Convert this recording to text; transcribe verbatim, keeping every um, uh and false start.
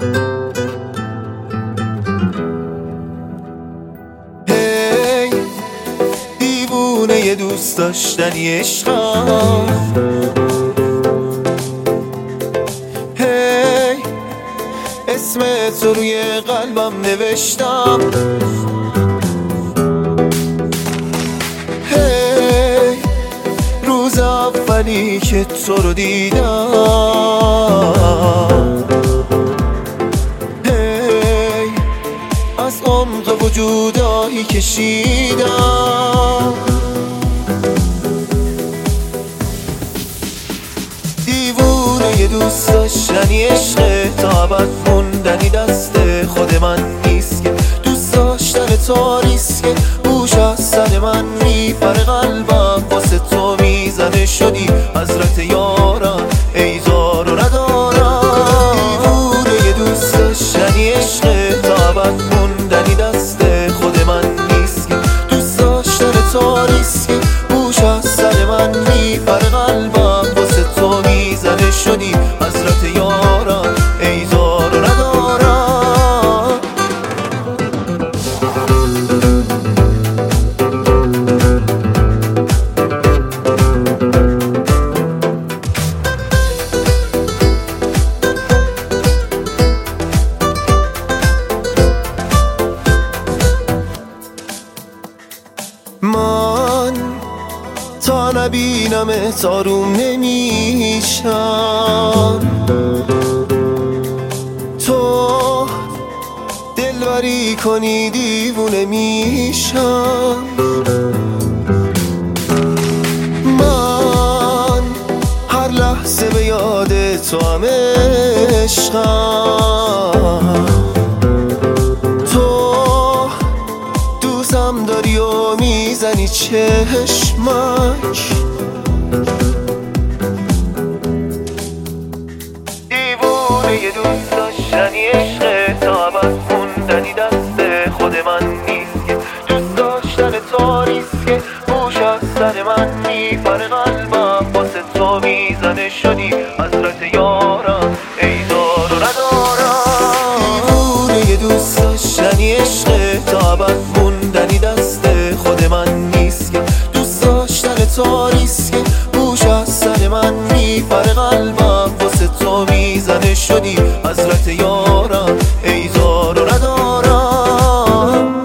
هی دیوونه ی دوست داشتنی عشقم، هی اسم تو روی قلبم نوشتم، هی روز اولی که تو رو دیدم، هی از عمق وجود آهی کشیدم. دیوونه ی دوست داشتنی عشق تا ابد موندنی دست خود من نیست که دوست داشتن تو نیست که بوش از سن من میپره قلبم واسه تو میزنه شدی حضرت یارم ای زار و ندارم. دیوونه ی دوست داشتنی عشق تا ابد موندنی دست خود من نیست که دوست داشتن تو نیست که بوش از سن من میپره قلبم واسه تو میزنه شدی حضرت یارم ای زار و ندارم. من تا نبینم آروم نمیشم، تو دلبری کنی دیوونه میشم. من هر لحظه به یاد تو هم عشقم، تو دوستم داری و میزنی چشمک. دیوونه ی دوست داشتنی عشق تا ابد موندنی دست خود من نیست که دوست داشتن تو نیست که بوش از سر من میپره قلبم واسه تو میزنه شدی حضرت یارم ای زار و ندارم. دیوونه ی دوست داشتنی عشق تا ابد موندنی دست خود من نیست که دوست داشتن تو نیست که بوش از سر من میپره قلبم واسه تو میزنه شدی حضرت یارم ای زار و ندارم.